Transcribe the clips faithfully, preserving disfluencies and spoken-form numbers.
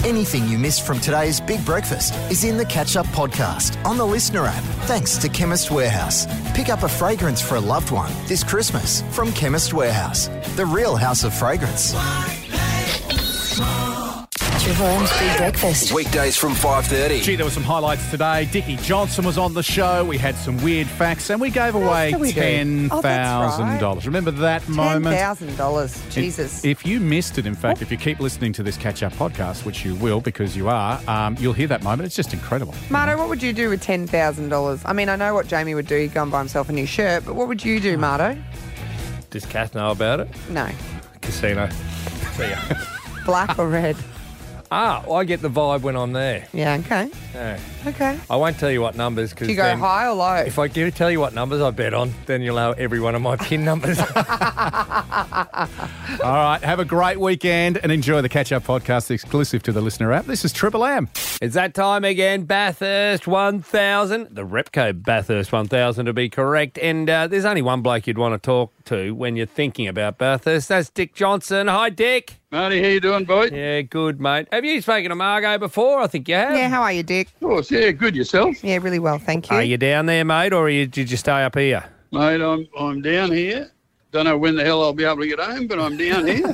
Anything you missed from today's Big Breakfast is in the Catch Up podcast on the Listener app, thanks to Chemist Warehouse. Pick up a fragrance for a loved one this Christmas from Chemist Warehouse, the real house of fragrance. Triple M's Big Breakfast. Weekdays from five thirty. Gee, there were some highlights today. Dickie Johnson was on the show. We had some weird facts, and we gave away we do? ten thousand dollars. Oh, Remember that moment? ten thousand dollars. Jesus. If you missed it, in fact, if you keep listening to this catch-up podcast, which you will because you are, um, you'll hear that moment. It's just incredible. Marto, what would you do with ten thousand dollars? I mean, I know what Jamie would do. He'd go and buy himself a new shirt, but what would you do, Marto? Does Kath know about it? No. Casino. See ya. Black or red? Ah, well, I get the vibe when I'm there. Yeah, okay. Yeah. Okay. I won't tell you what numbers because Do you go high or low? If I give, tell you what numbers I bet on, then you'll know every one of my pin numbers. All right, have a great weekend and enjoy the catch-up podcast exclusive to the Listener app. This is Triple M. It's that time again, Bathurst one thousand. The Repco Bathurst one thousand to be correct. And uh, there's only one bloke you'd want to talk to when you're thinking about Bathurst. That's Dick Johnson. Hi, Dick. Marty, how you doing, boy? Yeah, good, mate. Have you spoken to Margot before? I think you have. Yeah, how are you, Dick? Of course, yeah, good yourself. Yeah, really well, thank you. Are you down there, mate, or are you, did you stay up here? Mate, I'm I'm down here. Don't know when the hell I'll be able to get home, but I'm down here.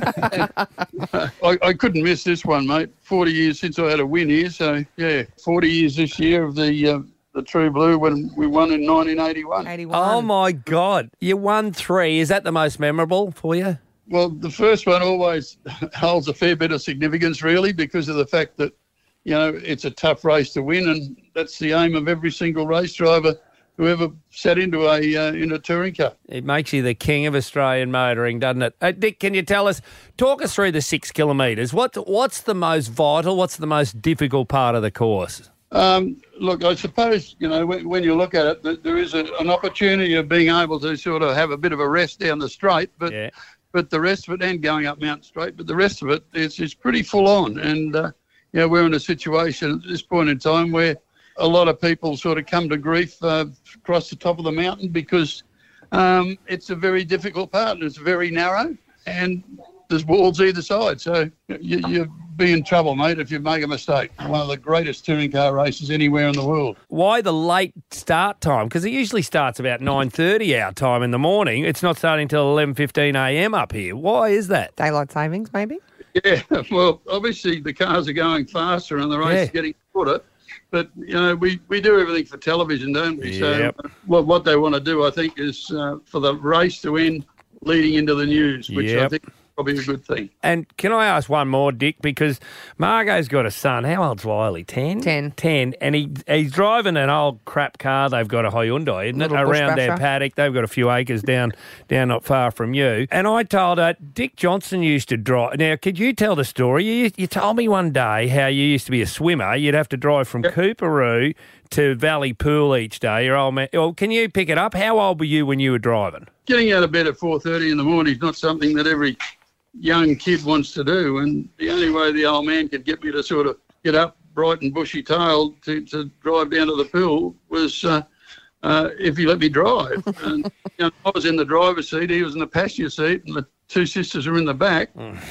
I, I couldn't miss this one, mate. forty years since I had a win here, so, yeah, forty years this year of the uh, the True Blue when we won in nineteen eighty-one. eighty-one. Oh, my God. You won three. Is that the most memorable for you? Well, the first one always holds a fair bit of significance, really, because of the fact that, you know, it's a tough race to win, and that's the aim of every single race driver who ever sat into a uh, in a touring car. It makes you the king of Australian motoring, doesn't it? Uh, Dick, can you tell us, talk us through the six kilometres. What, what's the most vital, what's the most difficult part of the course? Um, look, I suppose, you know, when, when you look at it, that there is a, an opportunity of being able to sort of have a bit of a rest down the straight, but Yeah. but the rest of it, and going up Mount Straight, but the rest of it is, is pretty full on. And, uh, you know, we're in a situation at this point in time where a lot of people sort of come to grief uh, across the top of the mountain because um, it's a very difficult part and it's very narrow and there's walls either side. So you, you'll be in trouble, mate, if you make a mistake. One of the greatest touring car races anywhere in the world. Why the late start time? Because it usually starts about nine thirty our time in the morning. It's not starting until eleven fifteen a m up here. Why is that? Daylight savings, maybe? Yeah, well, obviously the cars are going faster and the race Yeah. is getting shorter. But, you know, we, we do everything for television, don't we? Yep. So uh, what, what they want to do, I think, is uh, for the race to end leading into the news, which I Yep. think is probably a good thing. And can I ask one more, Dick? Because Margot's got a son. How old's Wiley? Ten? Ten. Ten. And he he's driving an old crap car. They've got a Hyundai, isn't it? Little bush Around their basher. paddock. They've got a few acres down down not far from you. And I told her, Dick Johnson used to drive. Now, could you tell the story? You, you told me one day how you used to be a swimmer. You'd have to drive from Cooperoo to Valley Pool each day. Your old man. Well, can you pick it up? How old were you when you were driving? Getting out of bed at four thirty in the morning is not something that every young kid wants to do, and the only way the old man could get me to sort of get up bright and bushy-tailed to, to drive down to the pool was uh, uh, if he let me drive. And you know, I was in the driver's seat, he was in the passenger seat, and the two sisters were in the back.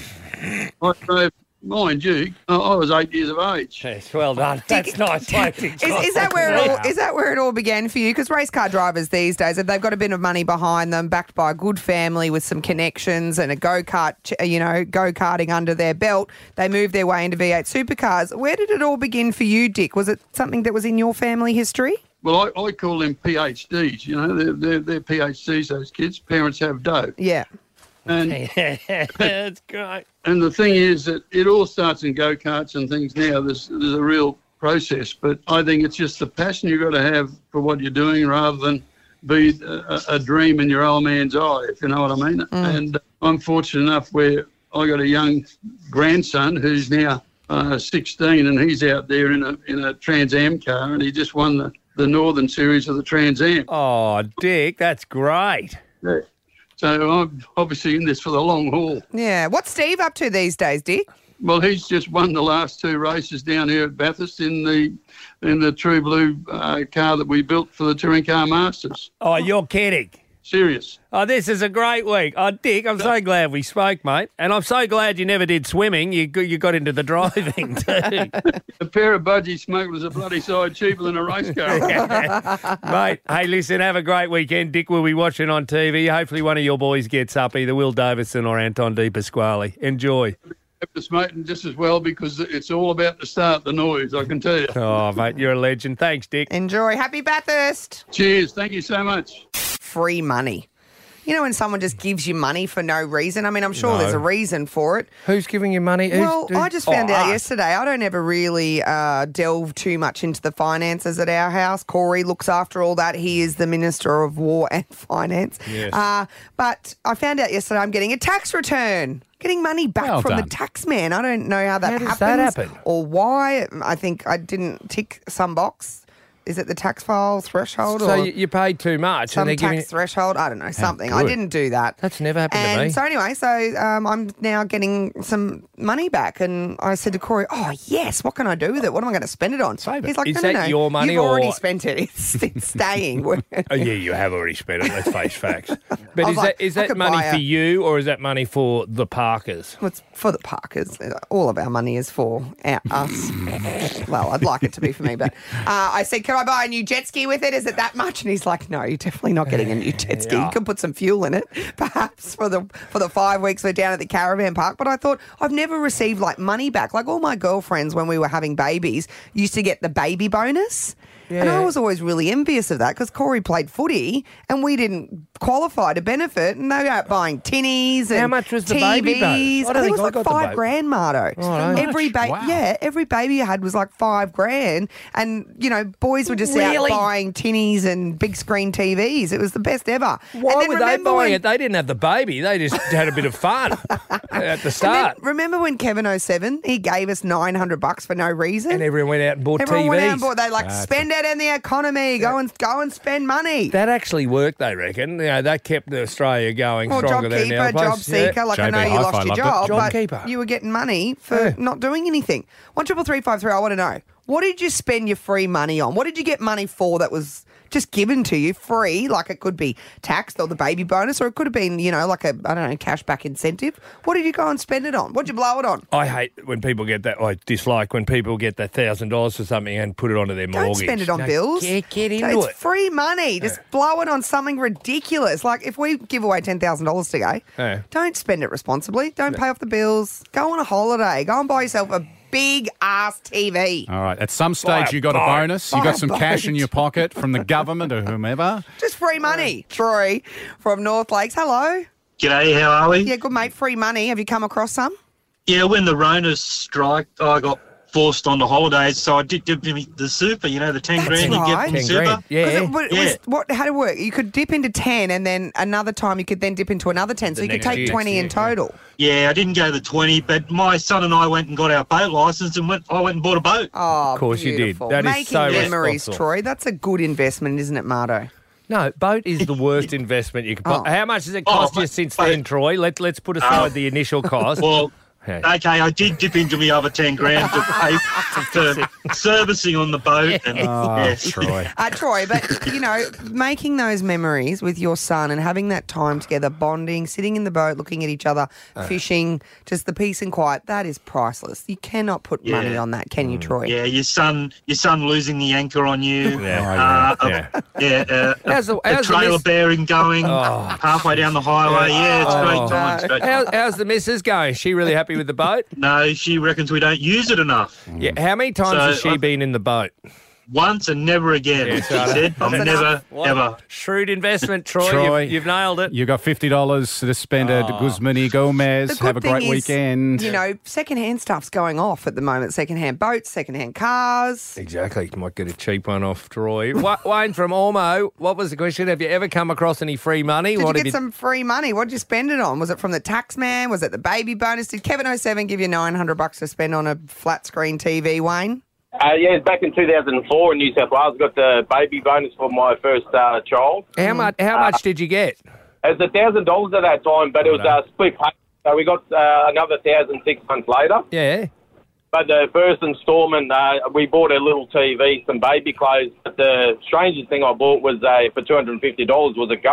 I drove, mind you, uh, I was eight years of age. Yes, well done. That's nice. Dick Is, is that where it all is that where it all began for you? Because race car drivers these days, they've got a bit of money behind them, backed by a good family with some connections and a go kart, you know, go karting under their belt. They move their way into V eight supercars. Where did it all begin for you, Dick? Was it something that was in your family history? Well, I, I call them P H Ds. You know, they're, they're, they're P H Ds. Those kids, parents have dough, Yeah. and That's great. And the thing is that it all starts in go-karts and things now. There's there's a real process, but I think it's just the passion you've got to have for what you're doing rather than be a, a dream in your old man's eye, if you know what I mean. Mm. And I'm fortunate enough where I got a young grandson who's now uh, sixteen, and he's out there in a in a Trans Am car, and he just won the, the Northern Series of the Trans Am. Oh, Dick, that's great. Yeah. So I'm obviously in this for the long haul. Yeah. What's Steve up to these days, Dick? Well, he's just won the last two races down here at Bathurst in the in the True Blue uh, car that we built for the Touring Car Masters. Oh, you're kidding. Serious. Oh, this is a great week. Oh, Dick, I'm so glad we spoke, mate. And I'm so glad you never did swimming. You g- you got into the driving too. A pair of budgie smugglers are bloody side cheaper than a race car. Mate, hey, listen, have a great weekend. Dick will be watching on T V. Hopefully one of your boys gets up, either Will Davison or Anton De Pasquale. Enjoy. This, mate, and just as well because it's all about the start, the noise, I can tell you. Oh, mate, you're a legend. Thanks, Dick. Enjoy. Happy Bathurst. Cheers. Thank you so much. Free money. You know when someone just gives you money for no reason? I mean, I'm sure No. there's a reason for it. Who's giving you money? Who's, Well, who's- I just found oh, out us. yesterday. I don't ever really uh, delve too much into the finances at our house. Corey looks after all that. He is the Minister of War and Finance. Yes. Uh, but I found out yesterday I'm getting a tax return. Getting money back Well from done. the tax man. I don't know how that How does happens that happen? or why. I think I didn't tick some box. Is it the tax file threshold So or you, you paid too much. some and they're tax giving you- threshold? I don't know, something. I good. didn't do that. That's never happened to and me. so anyway, so um, I'm now getting some money back, and I said to Corey, "Oh yes, what can I do with it? What am I going to spend it on?" Save it. He's like, Is "No, that no, no, your money you've already or- spent it. It's, it's staying." Oh, yeah, you have already spent it. Let's face facts. But I is was like, that is I that could money buy for a- you or is that money for the Parkers? Well, it's for the Parkers. All of our money is for our, us. Well, I'd like it to be for me, but uh, I said, "Can I buy a new jet ski with it? Is it that much?" And he's like, "No, you're definitely not getting a new jet ski. You can put some fuel in it, perhaps for the for the five weeks we're down at the caravan park." But I thought I've never received like money back. Like all my girlfriends when we were having babies used to get the baby bonus. And I Yeah. was always really envious of that because Corey played footy and we didn't qualify to benefit. And they were out buying tinnies and How much was the T Vs. baby bonus? I I, don't think think it was I like got the five baby- grand, Mardo. Oh, no. every ba- Wow. yeah, every baby you had was like five grand, and you know boys were just Really? out buying tinnies and big screen T Vs. It was the best ever. Why and then were they remember buying when- it? They didn't have the baby. They just had a bit of fun at the and then start. remember when Kevin oh seven, he gave us nine hundred bucks for no reason. And everyone went out and bought Everyone T Vs. went out and bought. They like That's spend it in the economy. Go and go and spend money. That actually worked, they reckon. You know, that kept Australia going Or stronger job than keeper, our job place. Yeah. seeker. Like I J B know you Hi-Fi lost your loved it. job, Job but keeper. you were getting money for Yeah. not doing anything. One triple three five three. I want to know, what did you spend your free money on? What did you get money for that was just given to you free? Like it could be taxed or the baby bonus, or it could have been, you know, like a I don't know cashback incentive. What did you go and spend it on? What did you blow it on? I hate when people get that. I dislike when people get that thousand dollars for something and put it onto their Don't mortgage. spend it on No, bills. Get, get into it's it. free money. Just blow it on something ridiculous. Like if we give away ten thousand dollars today, Yeah. don't spend it responsibly. Don't pay off the bills. Go on a holiday. Go and buy yourself a big ass T V. All right. At some Buy stage, a you got a boat. bonus. You Buy got a some cash in boat. your pocket from the government or whomever. Just free money. Troy from North Lakes. Hello. G'day, how are we? Yeah, good mate. Free money. Have you come across some? Yeah, when the Rona strike, I got forced onto holidays, so I did dip in the super, you know, the ten That's grand you right. get from ten super. grand. Yeah. 'Cause it, what, it Yeah. was, what, how did it work? You could dip into ten and then another time you could then dip into another ten. So The you could next take year. twenty in Next year, yeah. total. Yeah, I didn't go the twenty, but my son and I went and got our boat license and went. I went and bought a boat. Oh, Of course you did. beautiful. That is Making so memories, responsible. Troy. That's a good investment, isn't it, Mardo? No, boat is the worst investment you can. Oh. How much has it cost Oh, you but- since but- then, Troy? Let Let's put aside Oh. the initial cost. Well, Yeah. okay, I did dip into me other ten grand to pay for servicing on the boat. And, Oh, yes. Troy. Uh, Troy, but, you know, making those memories with your son and having that time together, bonding, sitting in the boat, looking at each other, fishing, just the peace and quiet, that is priceless. You cannot put Yeah. money on that, can you, Troy? Yeah, your son, your son losing the anchor on you. Yeah. Uh, Yeah. yeah, uh, How's the- a how's the trailer miss- bearing going halfway down the highway. Yeah, it's Oh. great times. Great How, times. how's the missus going? Is she really happy with the boat? No, she reckons we don't use it enough. Yeah. How many times So, has she I- been in the boat? Once and never again, Yeah, she right. said. That's And enough. never, What ever. a shrewd investment, Troy. Troy. You've, you've nailed it. You got fifty dollars to spend at Guzmani Gomez. The good Have a great thing is, weekend. You know, secondhand stuff's going off at the moment. Secondhand boats, secondhand cars. Exactly. You might get a cheap one off Troy. Wa- Wayne from Ormo, what was the question? Have you ever come across any free money? Did what you have get some free money? What did you spend it on? Was it from the tax man? Was it the baby bonus? Did Kevin oh seven give you nine hundred bucks to spend on a flat screen T V, Wayne? Uh, yeah, back in two thousand four in New South Wales, got the baby bonus for my first uh, child. How much? How much did you get? It was one thousand dollars at that time, but it was uh, split pay. So we got uh, another one thousand six months later. Yeah. But the first instalment, uh, we bought a little T V, some baby clothes. But the strangest thing I bought was uh, for two hundred fifty dollars was a goat.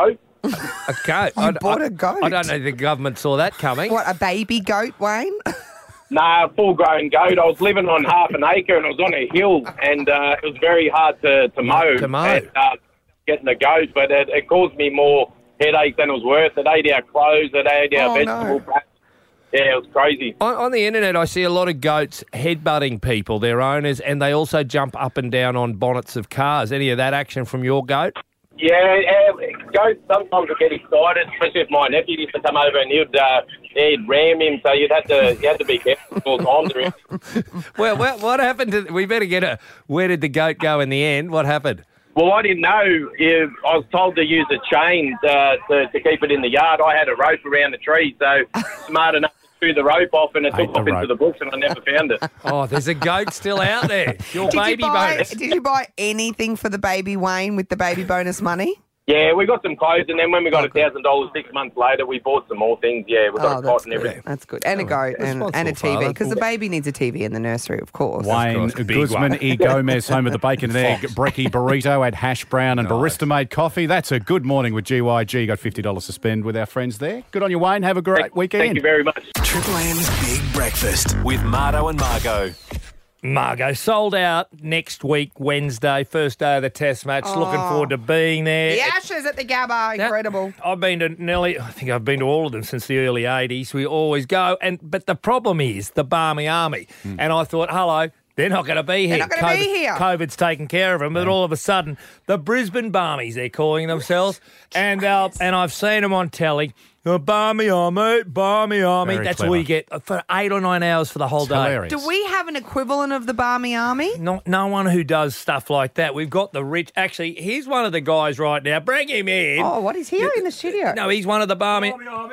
A goat? You I, bought I- a goat? I don't know if the government saw that coming. What, a baby goat, Wayne? Nah, full-grown goat. I was living on half an acre and I was on a hill, and uh, it was very hard to, to mow. To mow. And, uh, getting a goat, but it, it caused me more headache than it was worth. It ate our clothes, it ate our Oh, vegetable no. patch. Yeah, it was crazy. On, on the internet, I see a lot of goats headbutting people, their owners, and they also jump up and down on bonnets of cars. Any of that action from your goat? Yeah, yeah, goats sometimes would get excited, especially if my nephew used to come over and he'd, uh, he'd ram him, so you'd have to, you had to be careful all the time to him. Well, what, what happened to... We better get a... Where did the goat go in the end? What happened? Well, I didn't know. If I was told to use a chain uh, to, to keep it in the yard. I had a rope around the tree, so smart enough to screw the rope off, and it Hate took the off into rope. the bush, and I never found it. Oh, there's a goat still out there. Your Did baby you buy, bonus. Did you buy anything for the baby Wayne with the baby bonus money? Yeah, we got some clothes, and then when we got a thousand dollars six months later, we bought some more things. Yeah, we got Oh, a that's cot and good. everything. That's good. And a goat and, responsible and a T V, father. because the baby needs a T V in the nursery, of course. Wayne course, big Guzman, one. E. Gomez, home of the bacon and egg, brekkie burrito, had hash brown and barista-made coffee. That's a good morning with G Y G. Got fifty dollars to spend with our friends there. Good on you, Wayne. Have a great Thank, weekend. thank you very much. Triple M's Big Breakfast with Marto and Margot. Margot, sold out next week, Wednesday, first day of the test match. Looking forward to being there. The Ashes at the Gabba, incredible. I've been to nearly, I think I've been to all of them since the early eighties. We always go. and But the problem is the Barmy Army. And I thought, hello, they're not going to be here. not gonna be COVID here. COVID's taken care of them. But all of a sudden, the Brisbane Barmies, they're calling themselves. and uh, and I've seen them on telly. The Barmy Army, Barmy Army. Very That's clever. what we get for eight or nine hours for the whole It's day. hilarious. Do we have an equivalent of the Barmy Army? Not, no one who does stuff like that. We've got the rich. Actually, here's one of the guys right now. Bring him in. Oh, what is here in the studio? No, he's one of the barmy.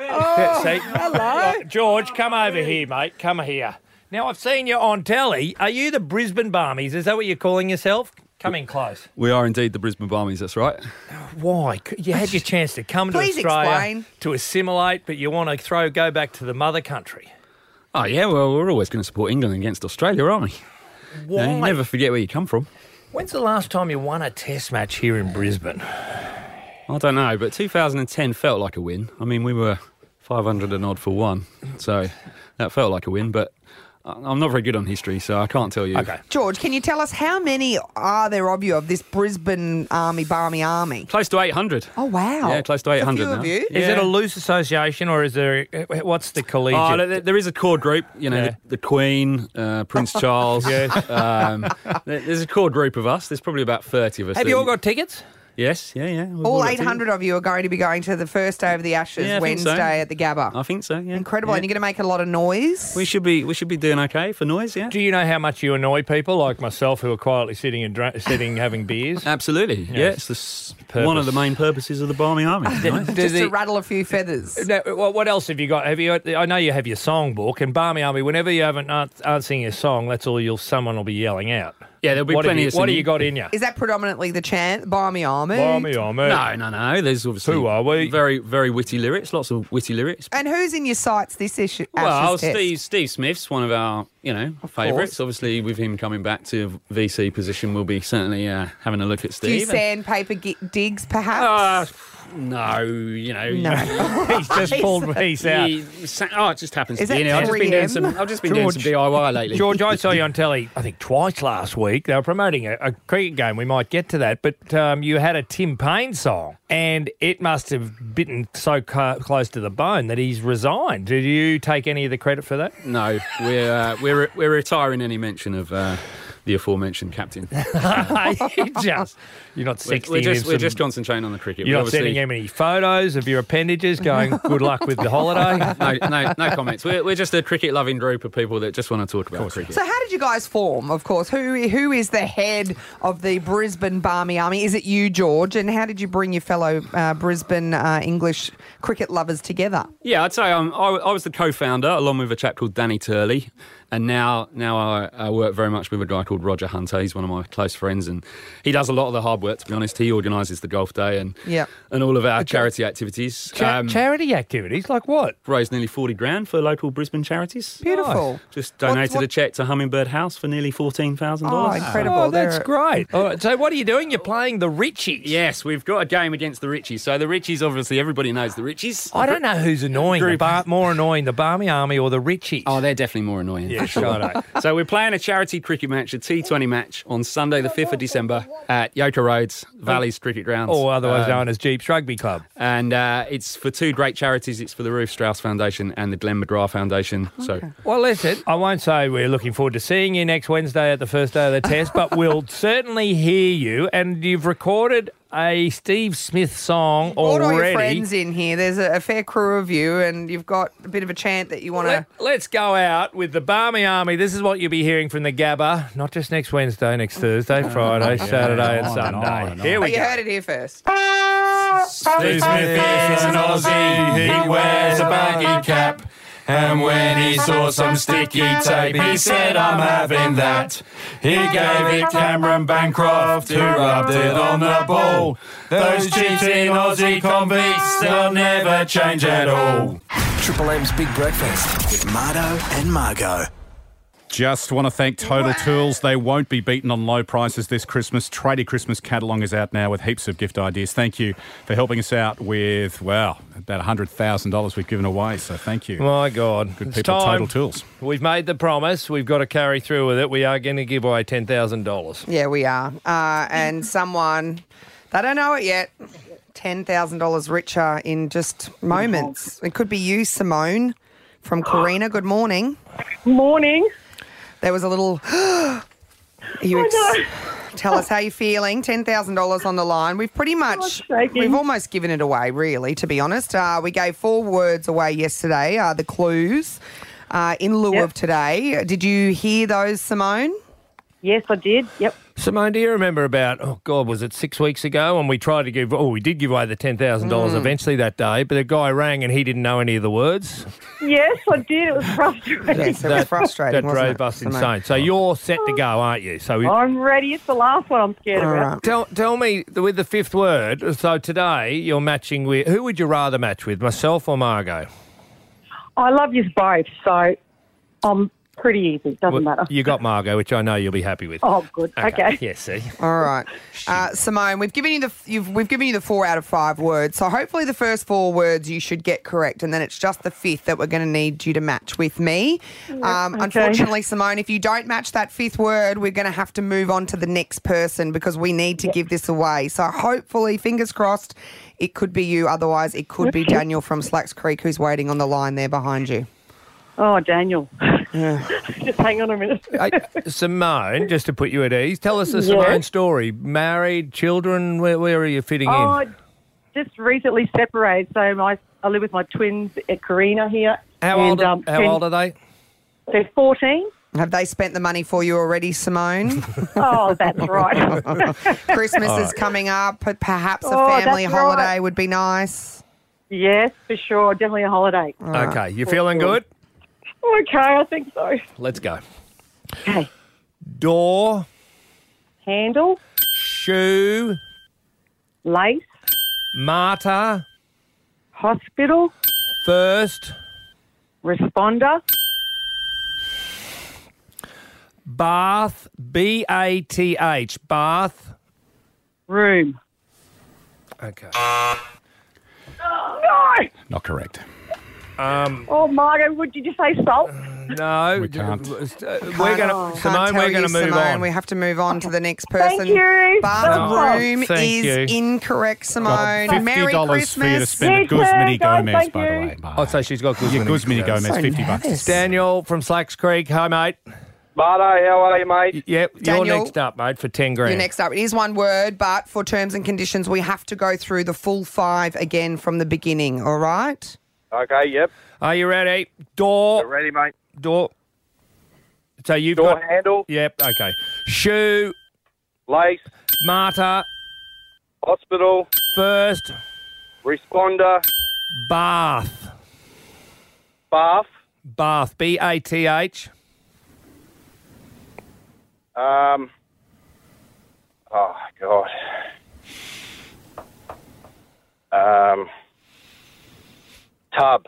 Oh, See? hello. George, come over here, mate. Come here. Now, I've seen you on telly. Are you the Brisbane Barmies? Is that what you're calling yourself? Come in close. We are indeed the Brisbane Barmies, that's right. Why? You had your chance to come to Please Australia explain. to assimilate, but you want to throw go back to the mother country. Oh, yeah, well, we're always going to support England against Australia, aren't we? You Why? know, you never forget where you come from. When's the last time you won a test match here in Brisbane? I don't know, but two thousand ten felt like a win. I mean, we were five hundred and odd for one, so that felt like a win, but I'm not very good on history, so I can't tell you. Okay. George, can you tell us how many are there of you of this Brisbane Army, Barmy Army? Close to eight hundred. Oh, wow. Yeah, close to eight hundred There's a few now. of you. Is it a loose association or is there, what's the collegiate? Oh, there, there is a core group, you know, Yeah. the, the Queen, uh, Prince Charles. Yes. um, there- there's a core group of us. There's probably about thirty of us. Have that- you all got tickets? Yes, yeah, yeah. We've All got eight hundred of you are going to be going to the first day of the Ashes, Yeah, I think so. Wednesday at the Gabba. I think so, yeah. Incredible. Yeah. And you're going to make a lot of noise. We should be we should be doing okay for noise, yeah. Do you know how much you annoy people like myself who are quietly sitting and dra- sitting having beers? Absolutely, Yes. yeah. It's the s- Purpose. one of the main purposes of the Barmy Army. you know? Does Just the- to rattle a few feathers. Now, what what else have you got? Have you? I know you have your songbook and Barmy Army. Whenever you haven't aren't, aren't singing a song, that's all you'll someone will be yelling out. Yeah, there'll be What have plenty you, of what do singing. you got in you? Is that predominantly the chant, Barmy Army? Barmy Army. No, no, no. There's obviously Who are we? very, very witty lyrics. Lots of witty lyrics. And who's in your sights this issue? Well, Ashes test? Steve Steve Smith's one of our, you know, favourites. course. Obviously, with him coming back to V C position, we'll be certainly uh, having a look at Do you Steve. sandpaper gi- digs, Uh, perhaps? no, you know. no. He's just pulled a piece out. He- sa- oh, it just happens Is to be. that You know, I've just been doing three M? some. I've just been doing some George- D I Y lately. George, I saw you on telly, I think twice last week. They were promoting a, a cricket game. We might get to that. But um, you had a Tim Payne song, and it must have bitten so co- close to the bone that he's resigned. Did you take any of the credit for that? No, we're uh, we're we're retiring any mention of uh, the aforementioned captain. you just, you're not We're, sexting we're just him we're some- just concentrating on the cricket. You're We not obviously- sending him any photos of your appendages going, good luck with the holiday? No, no, no comments. We're, we're just a cricket-loving group of people that just want to talk about cricket. So how did you guys form, of course? Who Who is the head of the Brisbane Barmy Army? Is it you, George? And how did you bring your fellow uh, Brisbane uh, English cricket lovers together? Yeah, I'd say um, I, I was the co-founder along with a chap called Danny Turley. And now, now I, I work very much with a guy called Roger Hunter. He's one of my close friends, and he does a lot of the hard work, to be honest. He organises the golf day and Yep. and all of our charity activities. Cha- Um, charity activities like what? raised nearly forty grand for local Brisbane charities. Beautiful. Just donated what- a cheque to Hummingbird House for nearly fourteen thousand Oh, dollars. incredible. Oh, that's They're- great. All right, so what are you doing? You're playing the Richies. Yes, we've got a game against the Richies. So the Richies, obviously, everybody knows the Richies. I don't know who's annoying, the Group. bar- more annoying, the Barmy Army or the Richies. Oh, they're definitely more annoying. Yeah, for sure. righto. So we're playing a charity cricket match, a T twenty match, on Sunday the fifth of December at Yoker Roads, Valleys Cricket Grounds. or otherwise Um, known as Jeeps Rugby Club. And uh, it's for two great charities. It's for the Ruth Strauss Foundation and the Glenn McGrath Foundation. So Well, listen, I won't say we're looking forward to seeing you next Wednesday at the first day of the test, but we'll certainly hear you. And you've recorded a Steve Smith song Brought all your already. friends in here. There's a, a fair crew of you, and you've got a bit of a chant that you want to. Let, let's go out with the Barmy Army. This is what you'll be hearing from the Gabba, not just next Wednesday, next Thursday, Friday, Saturday, and on and on Sunday. and Here But we you go. heard it here first. Steve Smith is an Aussie, he wears a baggy cap. And when he saw some sticky tape, he said, I'm having that. He gave it Cameron Bancroft, who rubbed it on the ball. Those cheating Aussie convicts, they'll never change at all. Triple M's Big Breakfast with Mardo and Margot. Just want to thank Total Tools. They won't be beaten on low prices this Christmas. Tradie Christmas catalogue is out now with heaps of gift ideas. Thank you for helping us out with, well, about one hundred thousand dollars we've given away. So thank you. My God. Good It's people, time. Total Tools. We've made the promise. We've got to carry through with it. We are going to give away ten thousand dollars. Yeah, we are. Uh, and someone, they don't know it yet, ten thousand dollars richer in just moments. It could be you, Simone, from Carina. Good morning. Morning. There was a little. you ex- I know. Tell us how you're feeling. ten thousand dollars on the line. We've pretty much, shaking. we've almost given it away, really, to be honest. Uh, we gave four words away yesterday, uh, the clues, uh, in lieu Yep. of today. Did you hear those, Simone? Yes, I did. Yep. Simone, do you remember about, oh God, was it six weeks ago? And we tried to give, oh, we did give away the ten thousand dollars Mm. eventually that day, but a guy rang and he didn't know any of the words. Yes, I did. It was frustrating. Yes, it was frustrating, That wasn't drove it, us Simone? insane. So you're set to go, aren't you? So we, I'm ready. It's the last one I'm scared All about. right. tell, tell me, with the fifth word, so today you're matching with, who would you rather match with, myself or Margot? I love you both, so I'm pretty easy. Doesn't Well, matter. You got Margot, which I know you'll be happy with. Oh, good. Okay. Yeah, see. All right, uh, Simone. We've given you the you've, we've given you the four out of five words. So hopefully the first four words you should get correct, and then it's just the fifth that we're going to need you to match with me. Um, okay. Unfortunately, Simone, if you don't match that fifth word, we're going to have to move on to the next person because we need to give this away. So hopefully, fingers crossed, it could be you. Otherwise, it could be Daniel from Slacks Creek who's waiting on the line there behind you. Oh, Daniel. Just hang on a minute. Hey, Simone, just to put you at ease, tell us the Yes. Simone story. Married, children, where, where are you fitting Oh, in? just recently separated. So my, I live with my twins at Carina here. How, and, old, are- um, how ten- old are they? They're fourteen. Have they spent the money for you already, Simone? Oh, that's right. Christmas All is right. coming up. but Perhaps a Oh, family that's holiday right. would be nice. Yes, for sure. Definitely a holiday. Okay, you feeling good? Okay, I think so. Let's go. Okay. Door, Handle, shoe, lace, Marta, hospital, first, responder, bath, B A T H, bath. room. Okay. Oh, no! Not correct. Um, Oh, Margot, would you just say salt? no, We can't. Uh, We're Can't- going can't to Simone. tell We're you, going to move Simone. on. We have to move on to the next person. Thank you. Bathroom Oh, thank is you. incorrect, Simone. Got Merry fifty dollars for you to Christmas. spend Me at Guzmini too, guys, Gomez, thank by the you. way. Oh, so she's got Guzmini. Yeah, Guzmini Gomez, So fifty nervous. bucks. Daniel from Slacks Creek. Hi, mate. Mardo, how are you, mate? Yep, Daniel, you're next up, mate, for ten grand. You're next up. It is one word, but for terms and conditions, we have to go through the full five again from the beginning, all right? Okay, yep. Are you ready? Door. Ready, mate? Door. So you've Door got. handle, Yep. Okay. Shoe. lace, Marta. hospital, First. responder, Bath. bath, Bath. B A T H. Um. Oh God. Um. Tub.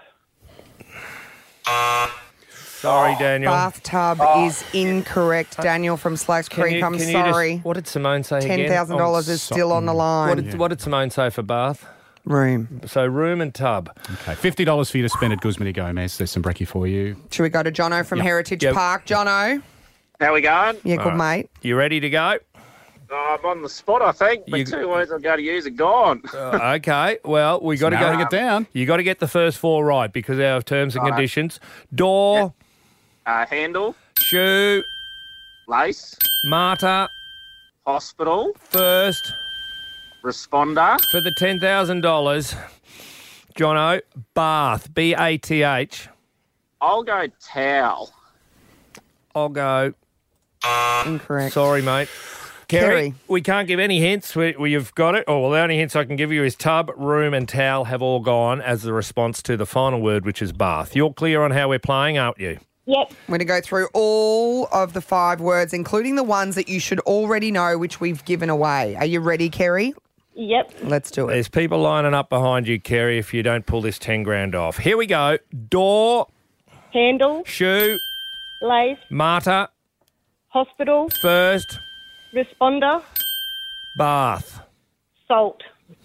Sorry, Daniel. Bathtub is incorrect. Daniel from Slacks Can Creek, you- I'm can you just- sorry. what did Simone say again? ten thousand dollars is still on the line. What did, what did Simone say for bath? Room. So room and tub. Okay, fifty dollars for you to spend at Guzman Gomez. There's some brekkie for you. Should we go to Jono from Yep. Heritage Yep. Park? Jono? How we going? Yeah, good, All right. mate. You ready to go? Oh, I'm on the spot, I think. But You- two words I'm going to use are gone. Uh, okay. Well, we got to narrowing go it down. You got to get the first four right because our terms and Right. conditions. Door, Uh, handle, shoe, lace, martyr, hospital, first responder, for the ten thousand dollars. Jono, bath, B A T H. I'll go towel. I'll go. Incorrect. Sorry, mate. Kerry, Kerry. we can't give any hints. We, we've got it. Oh, well, the only hints I can give you is tub, room, and towel have all gone as the response to the final word, which is bath. You're clear on how we're playing, aren't you? Yep. I'm going to go through all of the five words, including the ones that you should already know, which we've given away. Are you ready, Kerry? Yep. Let's do it. There's people lining up behind you, Kerry, if you don't pull this ten grand off. Here we go. Door, Handle, shoe, lace, martyr, hospital, first, responder, bath. salt.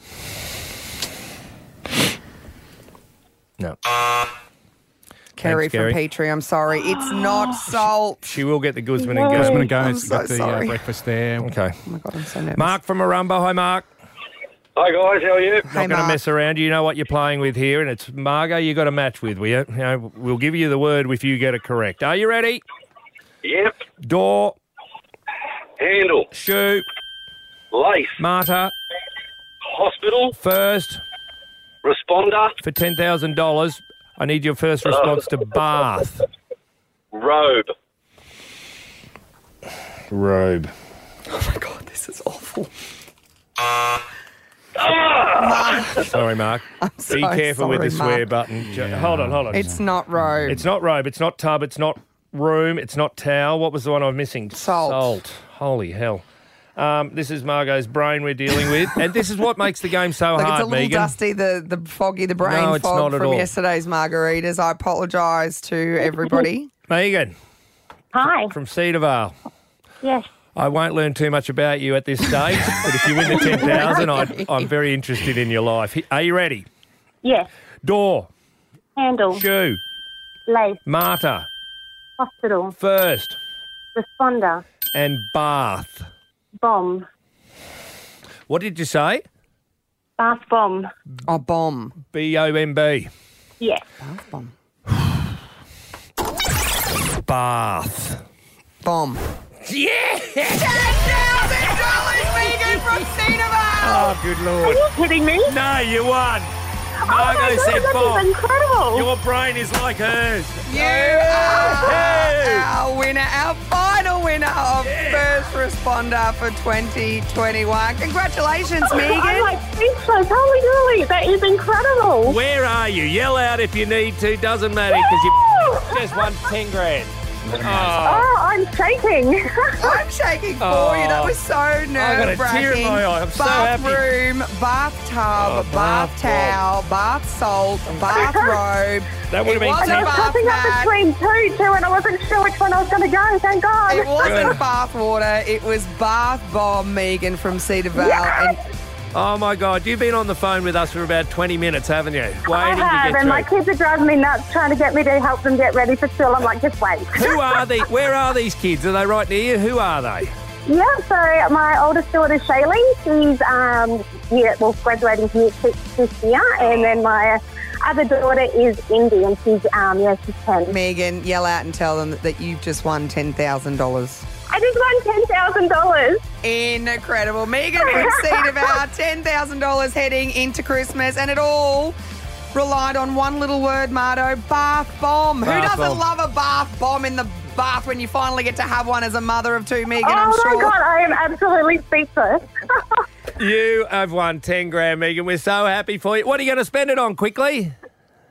No. Kerry Thanks, from Kerry. Petrie, I'm sorry. It's not salt. She will get the Guzman No. and Go. Guzman and I'm Gomez so got the uh, sorry. breakfast there. Okay. Oh, my God, I'm so nervous. Mark from Arumba. Hi, Mark. Hi, guys. How are you? Hey, Not going to Mark. mess around. You know what you're playing with here, and it's Margot you got to match with. We, you know, we'll give you the word if you get it correct. Are you ready? Yep. Door, Handle, shoe, lace, martyr, hospital, first, responder, for ten thousand dollars. I need your first response to bath. robe. Robe. Oh, my God, this is awful. Sorry, Mark. I'm so Be careful with sorry, the swear Mark. button. Jo- Hold on, hold on. It's not robe. It's not robe. It's not tub. It's not room. It's not towel. What was the one I'm missing? Salt. Salt. Holy hell. Um, this is Margot's brain we're dealing with, and this is what makes the game so Like hard, it's a little Megan. dusty, the, the foggy, the brain No, it's fog not at from all. yesterday's margaritas. I apologise to everybody. Megan Hi. from Cedar Vale. Yes. I won't learn too much about you at this stage, but if you win the ten thousand, I'm very interested in your life. He- Are you ready? Yes. Door, Handle, shoe, lace, martyr, hospital, first, responder, and bath. bomb, What did you say? bath bomb. Oh, bomb. B O M B. Yes. Bath bomb. Bath. Bomb. Yeah! ten thousand dollars, Megan from Cedar Vale. Oh, good Are Lord. you kidding me? No, you won. Oh my Margot God, said that bomb. is incredible. Your brain is like hers. You are Hey! our winner, our final winner of First Responder for twenty twenty-one. Congratulations, I'm Megan. like speechless. Holy moly, that is incredible. Where are you? Yell out if you need to. Doesn't matter because you just won ten grand. Oh, Oh, I'm shaking. I'm shaking for Oh. you. That was so got a nerve wracking. tear in my eye. I'm so happy. Bathroom, bathtub, Oh, bath bath towel, bath salt, bath robe. that would have It been wasn't I ten. was bath tossing up mat. between two, two, and I wasn't sure which one I was going to go. Thank God. It wasn't Good. bath water. It was bath bomb, Megan from Cedar Vale. Yes. And Oh, my God. You've been on the phone with us for about twenty minutes, haven't you? Waiting I have, to get and my through. kids are driving me nuts trying to get me to help them get ready for school. I'm like, just wait. Who are they? Where are these kids? Are they right near you? Who are they? Yeah, so my oldest daughter, Shaylee, she's um, year, well, graduating year six this year, and then my other daughter is Indy, and she's, um, yeah, she's ten. Megan, yell out and tell them that you've just won ten thousand dollars. I just won ten thousand dollars. Incredible. Megan from Cedar Vale, ten thousand dollars heading into Christmas, and it all relied on one little word, Marto, bath bomb. Who Bath doesn't bomb. love a bath bomb in the bath when you finally get to have one as a mother of two, Megan, Oh, I'm my sure. God, I am absolutely speechless. You have won ten grand, Megan. We're so happy for you. What are you going to spend it on quickly?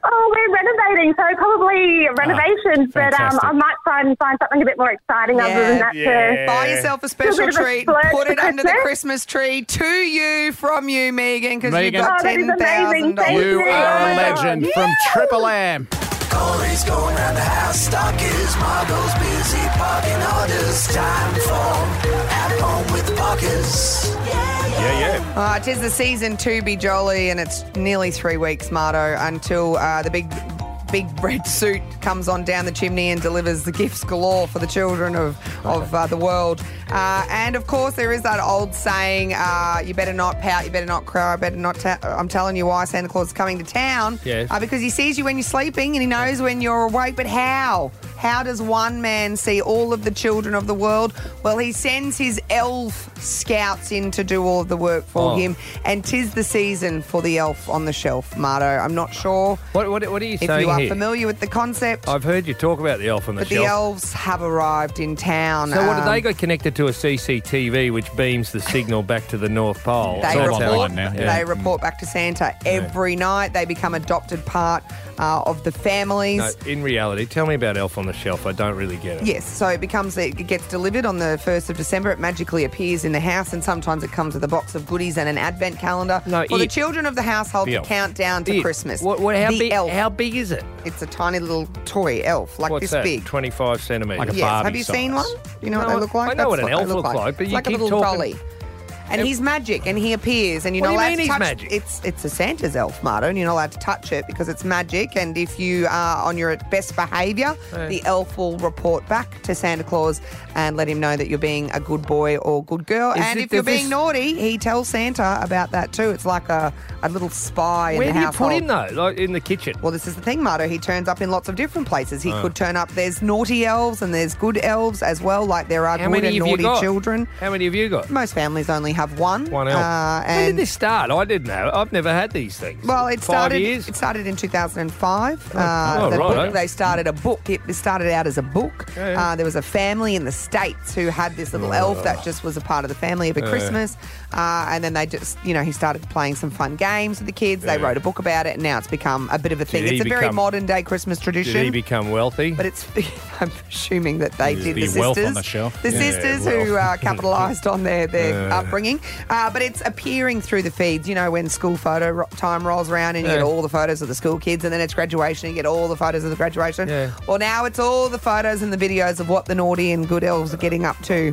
Oh, we're renovating, so probably renovations, but um, fantastic. I might try and find something a bit more exciting other than that. yeah. To Buy yourself a special do a bit of a treat, splurge put it for under the Christmas. Christmas tree to you, from you, Megan, because you've Megan. got Oh, that is ten thousand amazing. dollars. Thank You you. are a Oh, legend God. from Triple M. Corey's going round the house. Stock is Margot's busy parking orders. Time for At Home with Parkers. Yeah, yeah. Uh, 'tis the season to be jolly, and it's nearly three weeks, Marto, until uh, the big big red suit comes on down the chimney and delivers the gifts galore for the children of, of uh, the world. Uh, and, of course, there is that old saying, uh, you better not pout, you better not cry, I better not ta- I'm telling you why Santa Claus is coming to town. Yes. Uh, because he sees you when you're sleeping and he knows when you're awake. But how? How does one man see all of the children of the world? Well, he sends his elf scouts in to do all of the work for Oh. him. And 'tis the season for the elf on the shelf, Marto. I'm not sure What, what, what are you if saying you are here? familiar with the concept, I've heard you talk about the elf on the but shelf. the elves have arrived in town. So what have Um, they got connected to a C C T V which beams the signal back to the North Pole? They all report, online now, yeah. they report back to Santa every night. They become adopted part uh, of the families. No, in reality, tell me about Elf on the Shelf. I don't really get it. Yes, so it becomes it gets delivered on the first of December. It magically appears in the house, and sometimes it comes with a box of goodies and an advent calendar No, for the it- children of the household The to elf. count down to It- Christmas. What, what, how, the big, elf. how big is it? It's a tiny little toy elf, like What's this that? big. twenty-five centimetres. Like a Yes, Barbie have you seen size. one? Do you know what No, they look like? I know what That's an they elf look looks like, but it's you like a keep little talking- dolly. And he's magic, and he appears, and you're What not do you allowed mean to he's touch. magic? It's it's a Santa's elf, Marto, and you're not allowed to touch it because it's magic. And if you are on your best behaviour, Yeah. the elf will report back to Santa Claus and let him know that you're being a good boy or good girl. Is and it- if you're does being this- naughty, he tells Santa about that too. It's like a, a little spy in Where the do you household. put him, though? Like in the kitchen? Well, this is the thing, Marto. He turns up in lots of different places. He Oh. could turn up. There's naughty elves and there's good elves as well. Like there are How good many and have you naughty got? children. How many have you got? Most families only have one. One elf. Uh, when did and this start? I didn't know. I've never had these things. well, it Five started. years? It started in two thousand five. Oh, uh, oh, the right, book, eh? They started a book. It started out as a book. Yeah, yeah. Uh, there was a family in the States who had this little elf that just was a part of the family over Yeah. Christmas. Uh, and then they just, you know, he started playing some fun games with the kids. They Yeah. wrote a book about it, and now it's become a bit of a thing. Did It's a he very become- modern day Christmas Did tradition. he become wealthy? But it's, I'm assuming that they did the the wealth on sisters, the shelf. the Yeah, sisters well. who uh, capitalised on their their Yeah. upbringing. Uh, but it's appearing through the feeds. You know, when school photo ro- time rolls around and you Yeah. get all the photos of the school kids, and then it's graduation, and you get all the photos of the graduation. Yeah. Well, now it's all the photos and the videos of what the naughty and good elves are getting up to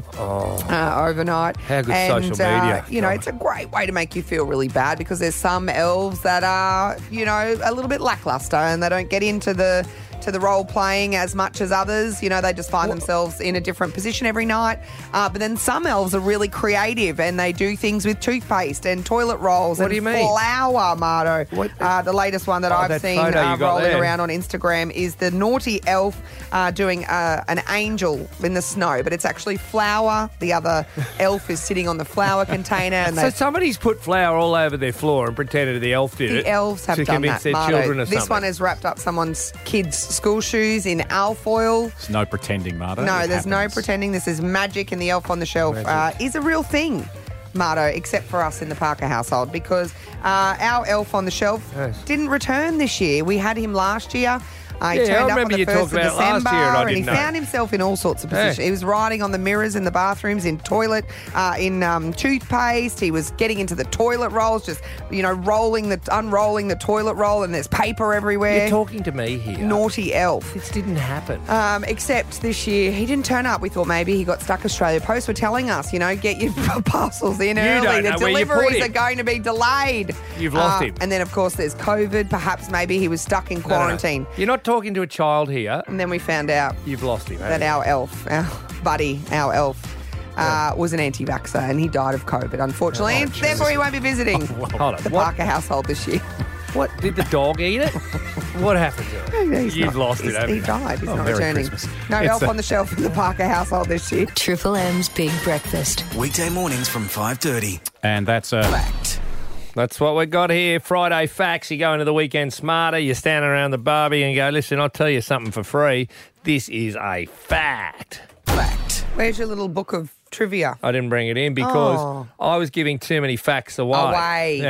uh, overnight. How good and, social media. Uh, you know, God. it's a great way to make you feel really bad because there's some elves that are, you know, a little bit lackluster and they don't get into the to the role playing as much as others. You know, they just find themselves in a different position every night. Uh, but then some elves are really creative and they do things with toothpaste and toilet rolls What and do you mean? flour, Marto. What- Uh, the latest one that Oh, I've that seen photo you uh, got rolling there. around on Instagram is the naughty elf uh, doing uh, an angel in the snow, but it's actually flour. The other elf is sitting on the flour container, and So they somebody's put flour all over their floor and pretended the elf did it. the elves have to done convince that. their Marto. children of This something. one has wrapped up someone's kids' school shoes in alfoil. There's no pretending, Marta. No, It there's no happens. pretending. This is magic, and the elf on the shelf uh, Magic. is a real thing, Marto, except for us in the Parker household, because uh, our elf on the shelf Yes. didn't return this year. We had him last year. Uh, he Yeah, I turned up on remember the you first talked of about it last December, year and I he didn't know. found himself in all sorts of Yeah. positions. He was writing on the mirrors in the bathrooms, in toilet, uh, in um, toothpaste. He was getting into the toilet rolls, just you know, rolling the unrolling the toilet roll, and there's paper everywhere. You're talking to me here. Naughty elf. This didn't happen. Um, except this year, he didn't turn up. We thought maybe he got stuck. Australia Post were telling us, you know, get your parcels in You early. don't The know where you put deliveries him. are going to be delayed. You've lost Uh, him. And then, of course, there's COVID. Perhaps maybe he was stuck in No, no, no. quarantine. You're not talking to a child here. And then we found out You've lost him. that haven't you? our elf, our buddy, our elf, uh, was an anti-vaxxer and he died of COVID, unfortunately. Oh, and therefore, he won't be visiting Hold on. the What, Parker household this year. what did the dog eat it? What happened to it? He's You've not- lost it, he's- haven't He you? died. He's Oh, not Merry returning. Christmas. No It's elf a- on the shelf in the Parker household this year. Triple M's Big Breakfast. Weekday mornings from five thirty. And that's a Fact. That's what we got here. Friday facts. You go into the weekend smarter. You're standing around the barbie and go, listen, I'll tell you something for free. This is a fact. Fact. Where's your little book of trivia? I didn't bring it in because Oh. I was giving too many facts away. Away. Yeah.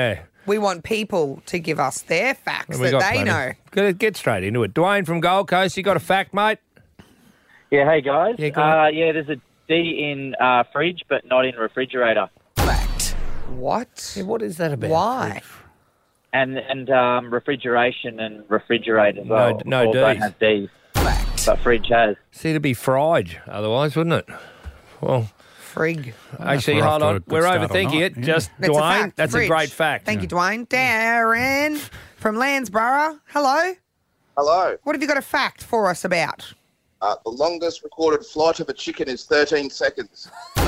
We want people to give us their facts We that got they plenty. know. Get, get straight into it. Dwayne from Gold Coast, you got a fact, mate? Yeah, hey guys. Yeah, go on. uh, yeah, there's a D in uh, fridge, but not in refrigerator. What? Yeah, what is that about? Why? And and um, refrigeration and refrigerator as No- well. no all don't Ds. have Ds, but fridge has. See, it'd be fried otherwise, wouldn't it? Well, Frig. actually, we're off hold to a on. good We're start or overthinking not, it. yeah. Just, It's a Dwayne, fact. that's Fridge. a great fact. Thank you, Dwayne. Darren from Landsborough. Hello. Hello. What have you got a fact for us about? Uh, the longest recorded flight of a chicken is thirteen seconds.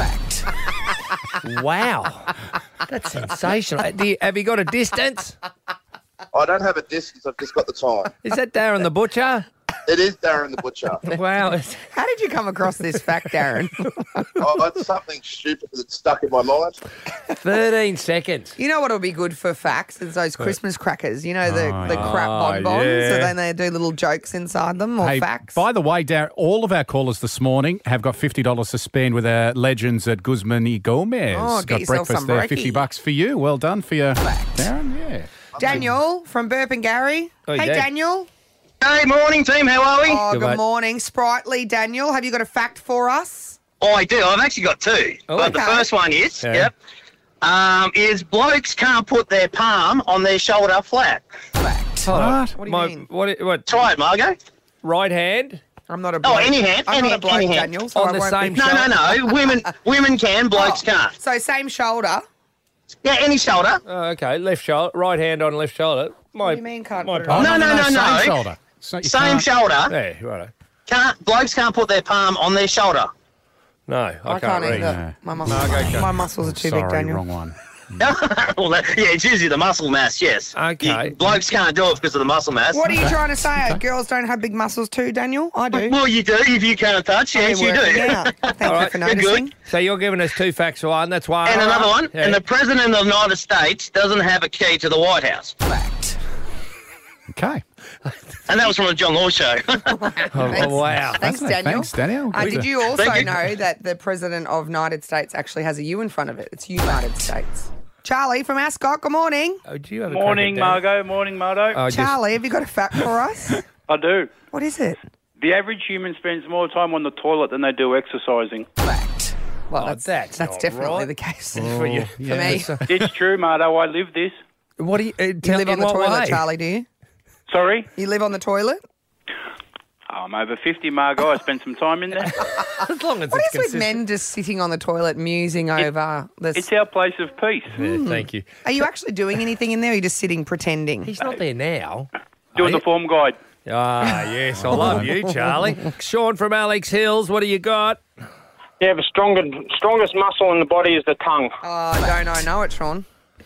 Wow. That's sensational. Do you, have you got a distance? I don't have a distance, I've just got the time. Is that Darren the Butcher? It is Darren the Butcher. Wow. How did you come across this fact, Darren? Oh, it's something stupid that's stuck in my mind. thirteen seconds. You know what will be good for facts? Is those Christmas crackers. You know, the, Oh, the crap yeah. bonbons. Yeah. So then they do little jokes inside them or Hey, facts. by the way, Darren, all of our callers this morning have got fifty dollars to spend with our legends at Guzman y Gomez. Oh, get got yourself breakfast some there, brekkie. fifty bucks for you. Well done for you, Darren. Yeah. Daniel from Burp and Gary. Hey, hey, Dan. Daniel. Hey, morning team. How are we? Oh, Good, good, mate. morning. Sprightly Daniel. Have you got a fact for us? Oh, I do. I've actually got two. Oh, but the okay. first one is, Yeah. yep, um, is blokes can't put their palm on their shoulder flat. Hold on. What? What do you My, mean? What, what? Try it, Margot. Right hand? I'm not a bloke. Oh, any hand, I'm any- not a bloke, any hand. Daniel. So On I the won't same be... No, no, no. Women, women can. Blokes Oh, can't. So same shoulder. Yeah, any shoulder. Oh, okay. Left shoulder. Right hand on left shoulder. My, What do you mean can't my put it palm. on? No, no, no, Same no. shoulder. So you Same can't- shoulder. Yeah, right. Can't blokes can't put their palm on their shoulder. No, I, I can't, can't read. either. My, muscles, Margot can't. my muscles are too Sorry, big, Daniel. wrong one. well, that, yeah, it's usually the muscle mass. Yes. Okay. You- blokes can't do it because of the muscle mass. What are you trying to say? Girls don't have big muscles too, Daniel? I do. Well, you do if you can't touch. Yes, you working do. out. Thank All you right, for you're good. noticing. So you're giving us two facts for one. That's why. And another one. Yeah. And the president of the United States doesn't have a key to the White House. Okay. And that was from a John Law show. Oh, oh, wow. Thanks, Fascinating. Daniel. Thanks, Daniel. Uh, Good did to- you also Thank you. know that the president of United States actually has a U in front of it? It's United States. Charlie from Ascot, good morning. Oh, do you have a Morning, crack at Dan? Margot. Morning, Mardo. Oh, just- Charlie, have you got a fact for us? I do. What is it? The average human spends more time on the toilet than they do exercising. Well, Oh, that's, that's that's not definitely right. the case Oh, for you, yeah, for me. that's- It's true, Mardo. I live this. What do you, uh, You tell live in on the what toilet, way? Charlie, do you? Sorry? You live on the toilet? I'm over fifty, Margot. I spent some time in there. As long as What it's is with consistent. men just sitting on the toilet musing over this? It's our place of peace. Yeah, thank you. Are you actually doing anything in there or are you just sitting pretending? He's not there now. Doing the form guide. Ah, yes. I love you, Charlie. Sean from Alex Hills, what do you got? Yeah, the strongest, strongest muscle in the body is the tongue. Oh, don't I know it, Sean?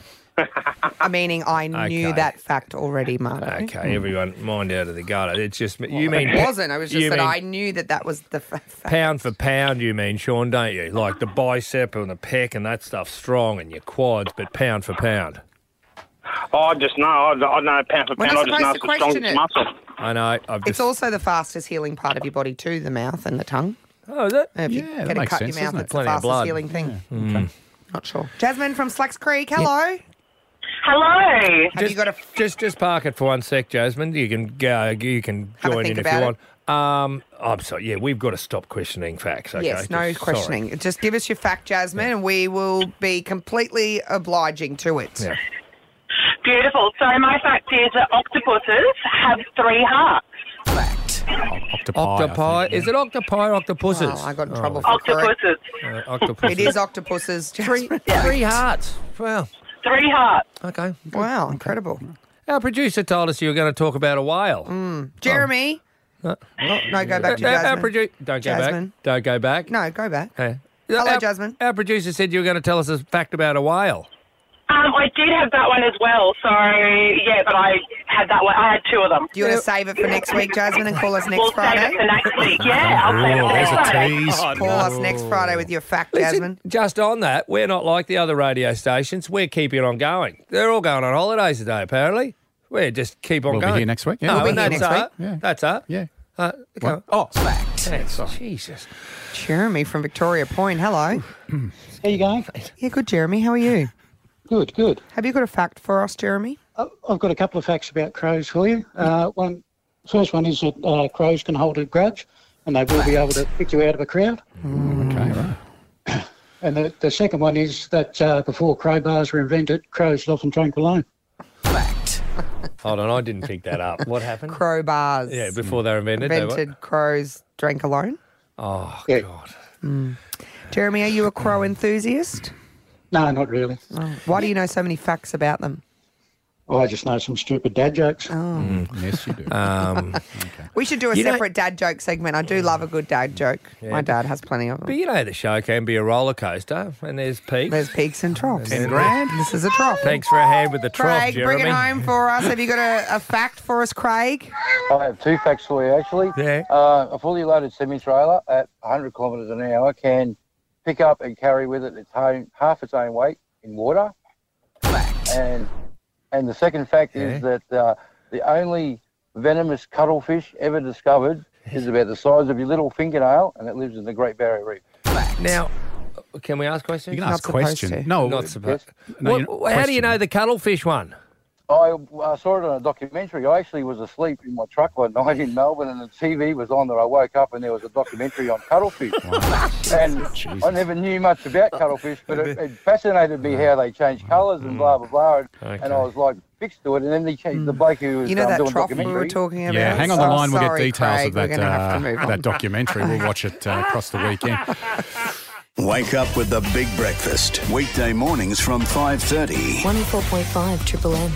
Meaning I knew Okay. that fact already, Marto. Okay, everyone, mind out of the gutter. It's just, you Well, mean... it wasn't. It was just you that mean I knew that that was the fa- fact. Pound for pound, you mean, Sean, don't you? Like the bicep and the pec and that stuff's strong and your quads, but pound for pound. Oh, I just know. I, I know pound for We're pound. not I just know supposed it's to the question strongest it. muscle. I know. I've It's just... also the fastest healing part of your body too, the mouth and the tongue. Oh, is it? If you Yeah, that get a makes cut sense, in your mouth, doesn't it? it's Plenty the of fastest blood. healing thing. Mm. Not sure. Jasmine from Slacks Creek, hello. Hello. Have you got a... Just, just park it for one sec, Jasmine. You can go. You can Have a join think in if about you it. want. Um, I'm sorry. Yeah, we've got to stop questioning facts. Okay? Yes, no Just- sorry. questioning. Just give us your fact, Jasmine, and we will be completely obliging to it. Yeah. Beautiful. So my fact is that octopuses have three hearts. Octopi. Octopi. I think, Is it octopi or octopuses? Oh, I got in trouble for correct. Octopuses. Uh, octopuses. It is octopuses. Three, Jasmine. three hearts. Wow. Three hearts. Okay. Wow, incredible. Our producer told us you were going to talk about a whale. Mm. Jeremy. Uh, Oh, no, go back to Our- our Jasmine. produ- Don't go Jasmine. back. Don't go back. No, go back. Hey. Hello, our, Jasmine. Our producer said you were going to tell us a fact about a whale. Um, I did have that one as well. So yeah, but I had that one. I had two of them. Do you want to save it for next week, Jasmine, and call us next We'll Friday? save it for next week. Yeah, I'll save it Oh, for there's next a Friday. tease. Oh, Call us next Friday with your fact, Jasmine. Listen, just on that, we're not like the other radio stations. We're keeping on going. They're all going on holidays today, apparently. We just keep on We'll be going. here next week, yeah. No, We'll be and here that's next that. week. Yeah. That's that. Yeah. Uh, What? go. Oh, Thanks. Jesus. Jeremy from Victoria Point, hello. How you going? Yeah, good, Jeremy. How are you? Good, good. Have you got a fact for us, Jeremy? I've got a couple of facts about crows for you. Uh, one, first one is that uh, crows can hold a grudge, and they will be able to pick you out of a crowd. Mm. Okay, right. And the, the second one is that uh, before crowbars were invented, crows often drank alone. Hold on, I didn't pick that up. What happened? Crowbars. Yeah, before they were invented. they Invented were- crows drank alone. Oh, Yeah. God. Mm. Jeremy, are you a crow enthusiast? No, not really. Oh. Why do you know so many facts about them? Oh, I just know some stupid dad jokes. Oh. Yes, you do. Um, We should do a You know- separate dad joke segment. I do love a good dad joke. Yeah. My dad has plenty of them. But you know the show can be a roller coaster, and there's peaks. There's peaks and troughs. And grand. This is a trough. Thanks for a hand with the trough, Craig, Jeremy. bring it home for us. Have you got a, a fact for us, Craig? I have two facts for you, actually. Yeah. Uh, a fully loaded semi-trailer at one hundred kilometres an hour can pick up and carry with it its own, half its own weight in water. And and the second fact Yeah. is that uh, the only venomous cuttlefish ever discovered is about the size of your little fingernail, and it lives in the Great Barrier Reef. Now, can we ask questions? You can ask a question. No, Not supposed. No, What- you're not- how do you question. know the cuttlefish one? I uh, saw it on a documentary. I actually was asleep in my truck one night in Melbourne, and the T V was on there. I woke up and there was a documentary on cuttlefish. And I never knew much about cuttlefish, but it, it fascinated me how they change colours and blah, blah, blah. And, Okay. and I was like fixed to it. And then the, the bloke who was You know um, that doing trough we documentary. were talking about? Yeah, hang on the Oh, line. We'll get sorry, details Craig, of we're that gonna have to uh, move on. that documentary. We'll watch it uh, across the weekend. Wake up with the Big Breakfast. Weekday mornings from five thirty. one oh four point five Triple M.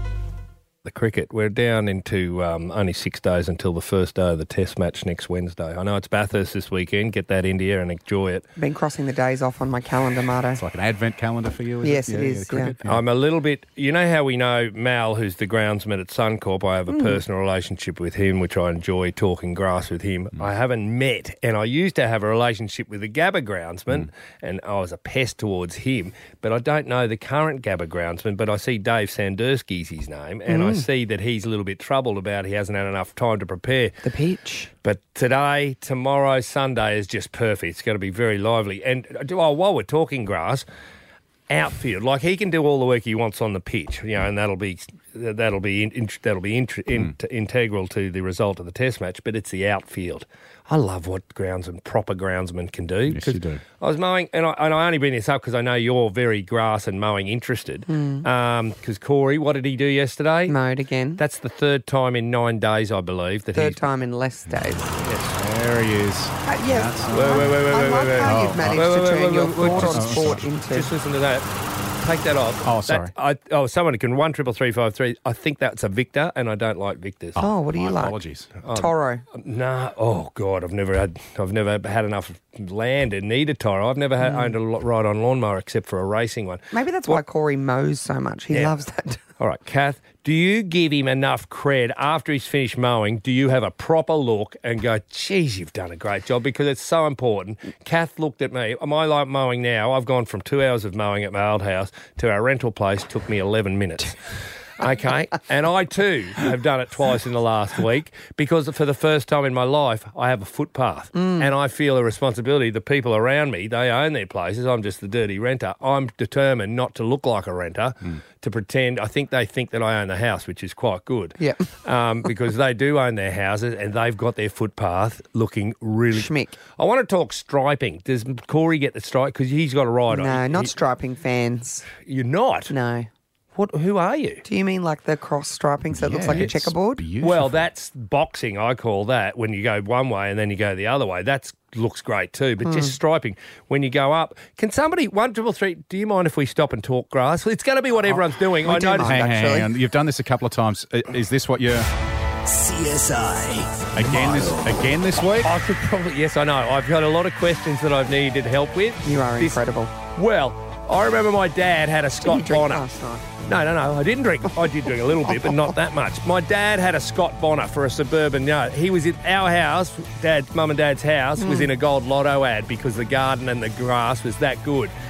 The cricket. We're down into um, only six days until the first day of the Test match next Wednesday. I know it's Bathurst this weekend. Get that into you and enjoy it. Been crossing the days off on my calendar, Marto. It's like an advent calendar for you, is Yes, it? it is, the cricket. I'm a little bit... You know how we know Mal, who's the groundsman at Suncorp? I have a Mm. personal relationship with him, which I enjoy talking grass with him. Mm. I haven't met, and I used to have a relationship with the Gabba groundsman, Mm. and I was a pest towards him. But I don't know the current Gabba groundsman, but I see Dave Sandurski's his name, and I Mm. see that he's a little bit troubled about he hasn't had enough time to prepare. The pitch. But today, tomorrow, Sunday is just perfect. It's going to be very lively. And oh, while we're talking grass, outfield, like he can do all the work he wants on the pitch, you know, and that'll be that'll be in, in, that'll be in, in, integral to the result of the Test match. But it's the outfield. I love what groundsmen, proper groundsmen can do. Yes, you do. I was mowing, and I, and I only bring this up because I know you're very grass and mowing interested. Because Mm. Corey, what did he do yesterday? Mowed again. That's the third time in nine days, I believe. That Third he's time in less days. There he is. Uh, yes. Wait, wait, wait, wait, I wait, like wait. how Oh, you've managed wait, wait, to wait, turn wait, your wait, wait, thought on just- sport into... Just listen to that. Take that off. Oh, That- sorry. I, oh, someone can one triple three five three. I think that's a Victor, and I don't like Victors. Oh, what do you My like? apologies. Oh, Toro. Nah. Oh God, I've never had. I've never had enough land and need a Toro. I've never had, Mm. owned a lo- ride-on lawnmower except for a racing one. Maybe that's why Corey mows so much. He Yeah. loves that. All right, Kath, do you give him enough cred after he's finished mowing? Do you have a proper look and go, geez, you've done a great job? Because it's so important. Kath looked at me. Am I like mowing now? I've gone from two hours of mowing at my old house to our rental place. Took me eleven minutes. Okay, and I too have done it twice in the last week because for the first time in my life I have a footpath Mm. and I feel a responsibility. The people around me, they own their places. I'm just the dirty renter. I'm determined not to look like a renter, to pretend. I think they think that I own the house, which is quite good. Yeah. Um, because they do own their houses and they've got their footpath looking really... Schmick. I want to talk striping. Does Corey get the stripe? Because he's got a ride on. No, not He- striping fans. You're not? No. What? Who are you? Do you mean like the cross striping so it looks like a Yes. checkerboard? Well, that's boxing, I call that, when you go one way and then you go the other way. That looks great too, but Hmm. just striping when you go up. Can somebody, one, triple three, do you mind if we stop and talk grass? It's going to be what everyone's doing. I know. Hang, hang, hang on. You've done this a couple of times. I- Is this what you're... C S I. Again this, again this week? I could probably, yes, I know. I've got a lot of questions that I've needed help with. You are This- incredible. Well, I remember my dad had a Scott Did you drink Bonner. last night? No, no, no, I didn't drink. I did drink a little bit, but not that much. My dad had a Scott Bonner for a suburban yacht. He was in our house, Dad's mum and Dad's house, was Mm. in a Gold Lotto ad because the garden and the grass was that good.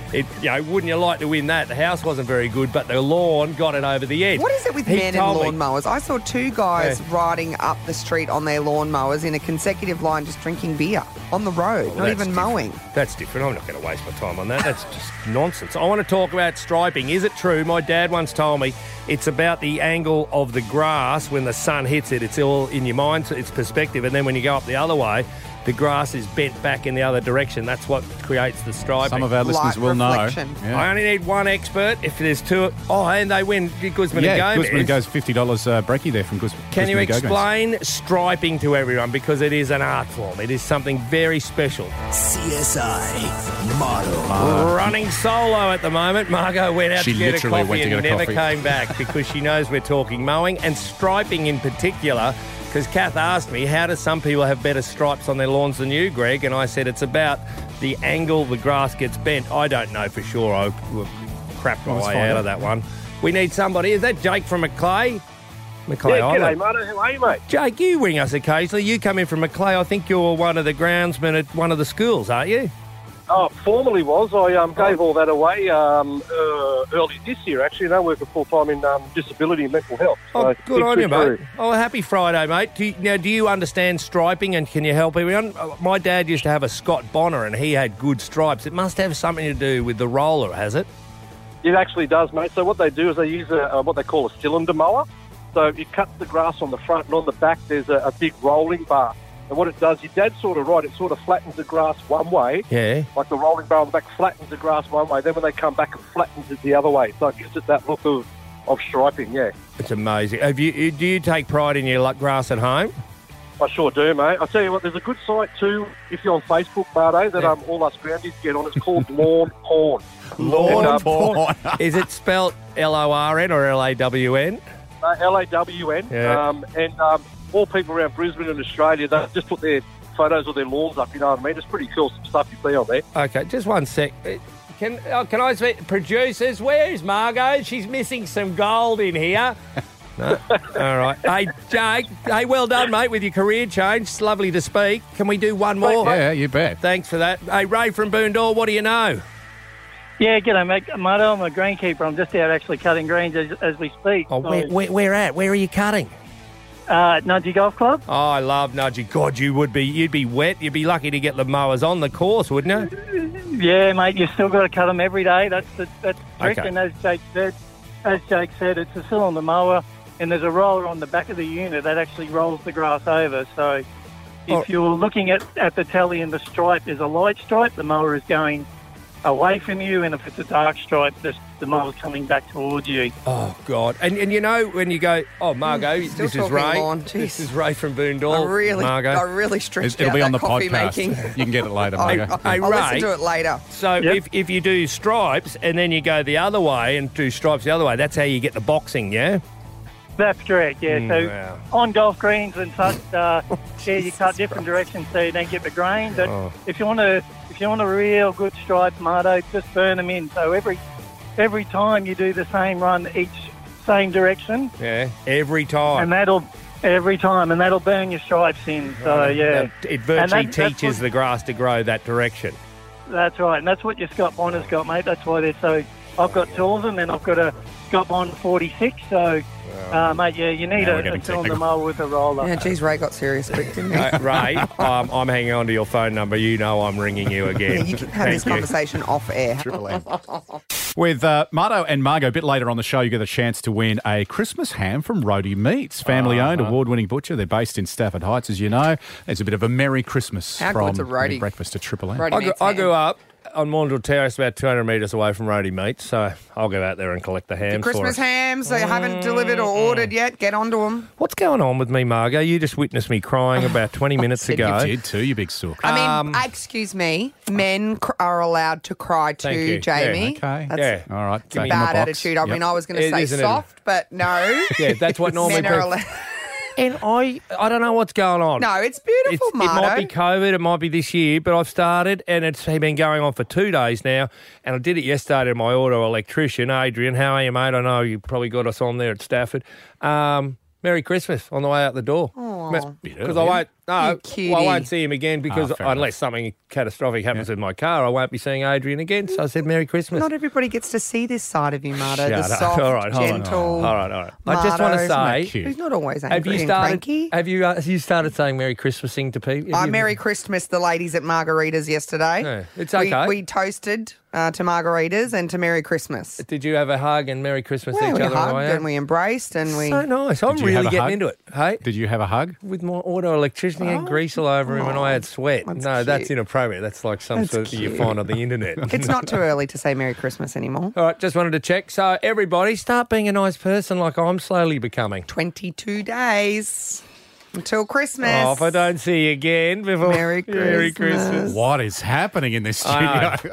it, you know, wouldn't you like to win that? The house wasn't very good, but the lawn got it over the edge. What is it with He men and told me- lawnmowers? I saw two guys Yeah. riding up the street on their lawnmowers in a consecutive line just drinking beer on the road, Well, not that's even different. mowing. That's different. I'm not going to waste my time on that. That's just nonsense. I want to talk about striping. Is it true? My dad once told me it's about the angle of the grass when the sun hits it. It's all in your mind, so it's perspective. And then when you go up the other way, the grass is bent back in the other direction. That's what creates the striping. Some of our listeners will know. Yeah. I only need one expert. If there's two, oh, and they win Guzman yeah, and Gomez. Guzman goes fifty dollars uh, brekkie there from Guz- Guzman. Can you and Gomez. explain striping to everyone? Because it is an art form. It is something very special. C S I Margo. Running solo at the moment. Margot went out She to get a literally coffee went to and get a never coffee. came back because she knows we're talking mowing and striping in particular. Because Kath asked me, how do some people have better stripes on their lawns than you, Greg? And I said it's about the angle the grass gets bent. I don't know for sure. I crapped my Let's way find out out. of that one. We need somebody. Is that Jake from Macleay? Macleay Yeah, Island. g'day, mate. How are you, mate? Jake, you ring us occasionally. You come in from Macleay. I think you're one of the groundsmen at one of the schools, aren't you? Oh, formerly was. I um, gave all that away um, uh, early this year, actually. And I'm working full-time in um, disability and mental health. Oh, So, good big on you, trip mate. Oh, happy Friday, mate. Do you, now, do you understand striping and can you help everyone? Uh, My dad used to have a Scott Bonner and he had good stripes. It must have something to do with the roller, has it? It actually does, mate. So what they do is they use a, a, what they call a cylinder mower. So it cuts the grass on the front, and on the back there's a, a big rolling bar. And what it does, your dad's sort of right, it sort of flattens the grass one way. Yeah. Like the rolling bar on the back flattens the grass one way. Then when they come back, it flattens it the other way. So it gives it that look of, of striping, yeah. It's amazing. Have you? Do you take pride in your like, grass at home? I sure do, mate. I'll tell you what, there's a good site too, if you're on Facebook, Bardo, that Yeah. um, all us groundies get on. It's called Lawn Porn. Lawn And, um, porn. Is it spelt L O R N or L A W N? Uh, L A W N. Yeah. Um, and um, all people around Brisbane and Australia, they just put their photos of their lawns up, you know what I mean? It's pretty cool some stuff you see on there. Okay, just one sec. Uh, Can oh, can I speak? Producers, where's Margot? She's missing some gold in here. No? All right. Hey, Jake. Hey, well done, mate, with your career change. It's lovely to speak. Can we do one more? Yeah, you bet. Thanks for that. Hey, Ray from Boondall, what do you know? Yeah, g'day, mate. Mardo, I'm a greenkeeper. I'm just out actually cutting greens as, as we speak. Oh, where, where, where at? Where are you cutting? Uh, Nudgee Golf Club. Oh, I love Nudgee. God, you would be. You'd be wet. You'd be lucky to get the mowers on the course, wouldn't you? Yeah, mate. You've still got to cut them every day. That's the that's the trick. Okay. And as Jake said, as Jake said, it's a cylinder mower, and there's a roller on the back of the unit that actually rolls the grass over. So, if Oh. you're looking at, at the tally and the stripe is a light stripe, the mower is going away from you, and if it's a dark stripe, the, the mower's coming back towards you. Oh, God. And and you know when you go, oh, Margot, Still this is talking Ray. lawn, This jeez. is Ray from Boondall. I really, Margot. I really stretched It'll out be on that the coffee podcast. making. You can get it later, I- Margo. Hey, I'll Ray. listen to it later. So Yep. if, if you do stripes and then you go the other way and do stripes the other way, that's how you get the boxing, yeah? That's correct, yeah. Mm, so wow. on golf greens and such, uh, yeah, you cut different directions so you don't get the grain. But Oh. if you want to, if you want a real good stripe, Mardo, just burn them in. So every every time you do the same run, each same direction, Yeah, every time. and that'll every time, and that'll burn your stripes in. So yeah, That- it And virtually that- that's teaches what- the grass to grow that direction. that's right, and that's what your Scott Bonner's got, mate. That's why they're so. I've got two of them, and I've got a Scott Bonner forty-six. So, uh, mate, yeah, you need Now we're a, getting a cylinder technical. mower with a roller. Yeah, geez, Ray got serious quick, didn't he? Uh, Ray, um, I'm hanging on to your phone number. You know I'm ringing you Yeah, again. you can have Thank this you. conversation off air. Triple M. With uh, Mardo and Margo, a bit later on the show, you get a chance to win a Christmas ham from Roadie Meats. Family-owned, Uh-huh. award-winning butcher. They're based in Stafford Heights, as you know. There's a bit of a Merry Christmas How from good's a Roadie? breakfast to Triple M. Roadie I grew, Meats I ham. grew up on Maundrell Terrace, about two hundred metres away from Roadie Meats, so I'll go out there and collect the hams for Christmas us. hams they haven't delivered or ordered yet. Get onto them. What's going on with me, Margo? You just witnessed me crying about twenty minutes Said ago. You did too, you big sook. I mean, Um, excuse me, men cr- are allowed to cry Thank too, you. Jamie. Okay. That's Yeah. All right. a take them bad box. attitude. I Yep. mean, I was going to It say isn't it? soft, but no. Yeah, that's what normally Men are people... allowed. And I, I don't know what's going on. No, it's beautiful, It's, it Mardo. might be COVID, it might be this year, but I've started and it's been going on for two days now. And I did it yesterday to my auto electrician, Adrian. How are you, mate? I know you probably got us on there at Stafford. Um, Merry Christmas on the way out the door. Aw. Because I won't, No, You cutie. well, I won't see him again because Ah, fair unless something catastrophic happens with my car, I won't be seeing Adrian again. So I said Merry Christmas. Not everybody gets to see this side of you, Marta. Shut the up. soft, All right, hold on. gentle. All right, all right. I just want to Marta. say, Who's not always angry have you and started? cranky. Have you uh, have you started saying Merry Christmasing to people? I Have you- Merry Christmas the ladies at Margaritas yesterday. Yeah, it's We- okay. We, toasted uh, to Margaritas and to Merry Christmas. Did you have a hug and Merry Christmas Yeah, to each we other on the hugged way out? and we embraced and we. So nice. I'm Did you have really a getting hug? into it. Hey, Did you have a hug? with my auto electrician, he had grease all over him, and I had sweat. that's No, that's cute. inappropriate. That's like some That's sort of you cute. find on the internet. It's not too early to say Merry Christmas anymore. All right, just wanted to check. So everybody, start being a nice person like I'm slowly becoming. twenty-two days until Christmas. Oh, if I don't see you again before Merry Merry Christmas. Christmas. What is happening in this I studio?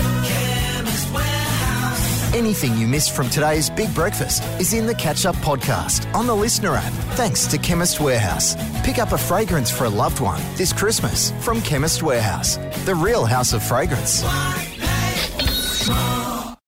Anything you missed from today's Big Breakfast is in the Catch Up podcast on the Listener app. Thanks to Chemist Warehouse. Pick up a fragrance for a loved one this Christmas from Chemist Warehouse, the real house of fragrance.